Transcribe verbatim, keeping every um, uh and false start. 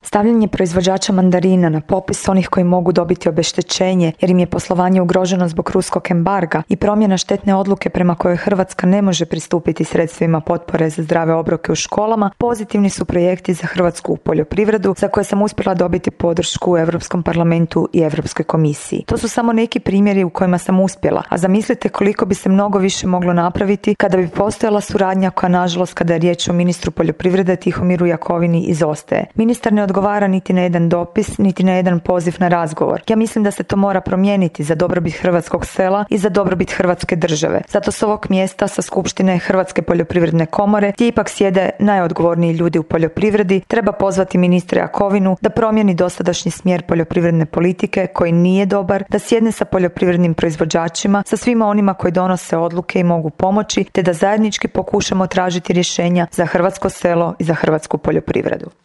Stavljanje proizvođača mandarina na popis onih koji mogu dobiti obeštećenje jer im je poslovanje ugroženo zbog ruskog embarga i promjena štetne odluke prema kojoj Hrvatska ne može pristupiti sredstvima potpore za zdrave obroke u školama pozitivni su projekti za hrvatsku poljoprivredu za koje sam uspjela dobiti podršku u Europskom parlamentu i Europskoj komisiji. To su samo neki primjeri u kojima sam uspjela, a zamislite koliko bi se mnogo više moglo napraviti kada bi postojala suradnja koja nažalost kada je riječ o ministru poljoprivrede Tihomiru Jakovini izostaje. Ministar ne odgovara niti na jedan dopis, niti na jedan poziv na razgovor. Ja mislim da se to mora promijeniti za dobrobit hrvatskog sela i za dobrobit Hrvatske države. Zato s ovog mjesta sa skupštine Hrvatske poljoprivredne komore, gdje ipak sjede najodgovorniji ljudi u poljoprivredi, treba pozvati ministra Jakovinu da promijeni dosadašnji smjer poljoprivredne politike koji nije dobar, da sjedne sa poljoprivrednim proizvođačima, sa svima onima koji donose odluke i mogu pomoći, te da zajednički pokušamo tražiti rješenja za hrvatsko selo i za hrvatsku poljoprivredu.